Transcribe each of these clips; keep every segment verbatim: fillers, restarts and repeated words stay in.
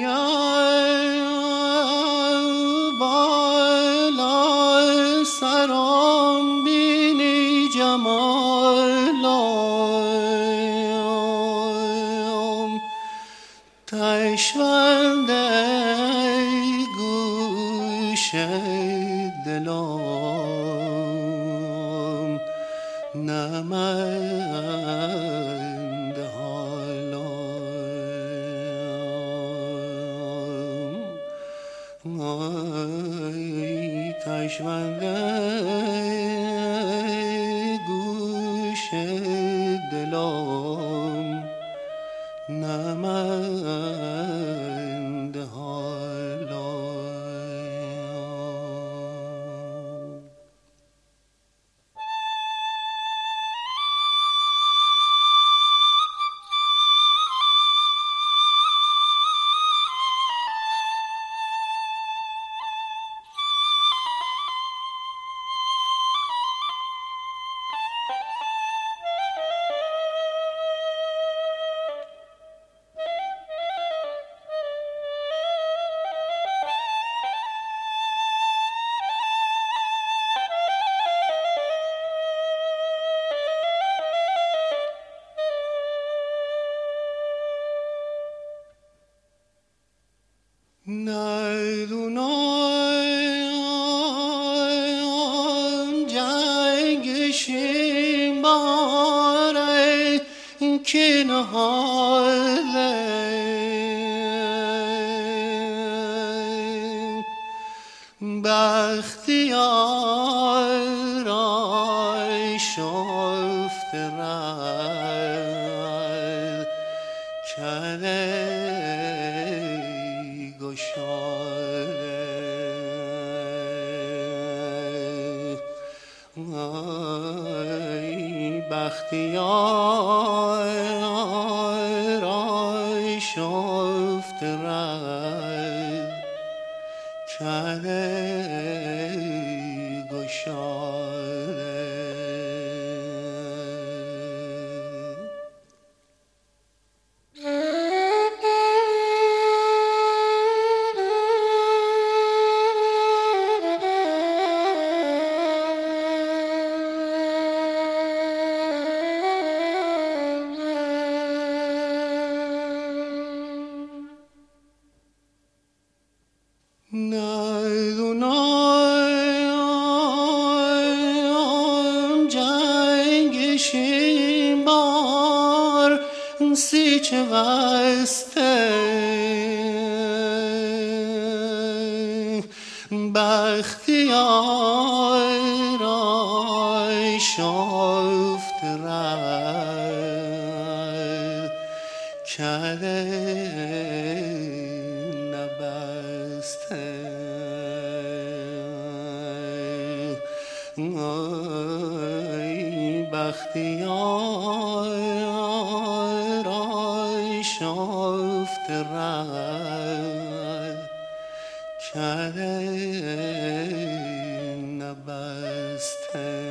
بالا سرم بینی جمالم تشونده گوش دلم نمند حالم آی کشونده گوش دلم نمند حالم ندونم جنگشیم باره که نهاله بختیار شفت رد کله ای بختیار آی شفت رد کله گشاده ندونم جنگشیم بار سی چه وسته بختیار آی شفت رد کله ای بختیار آی شفت رد کله نبسته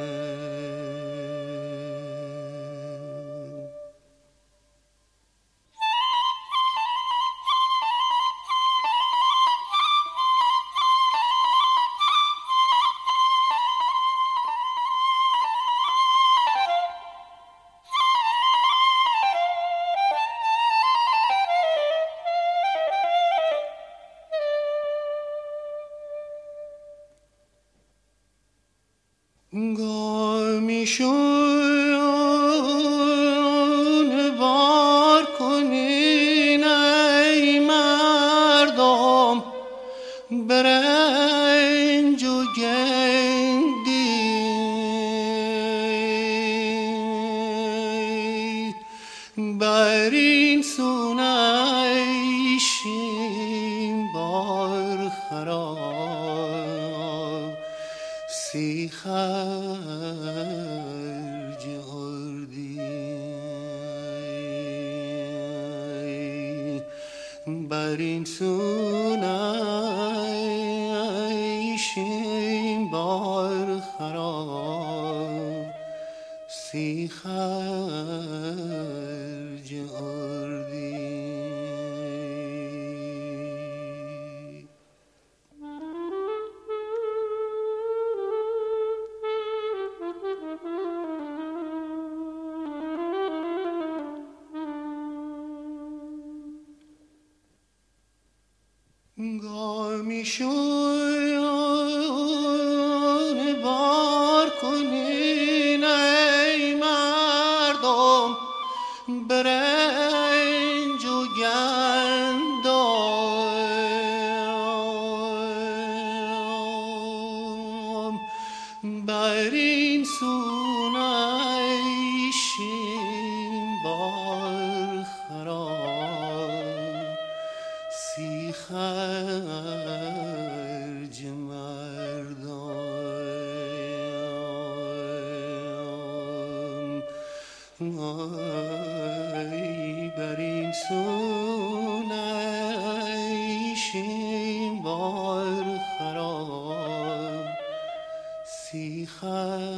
گامیشون بار کنین ای مردم برنج و گندی بر این سونیشیم بار خراب سی خرج اردی بر این سونیشیم بار خراب سی خرج اردی گامیشون بار کنین ای مردم برنج و گندم بر این سونیشیم بار خراب سی خرج مردم آی بر این سونیشیم بار خراب سی خرج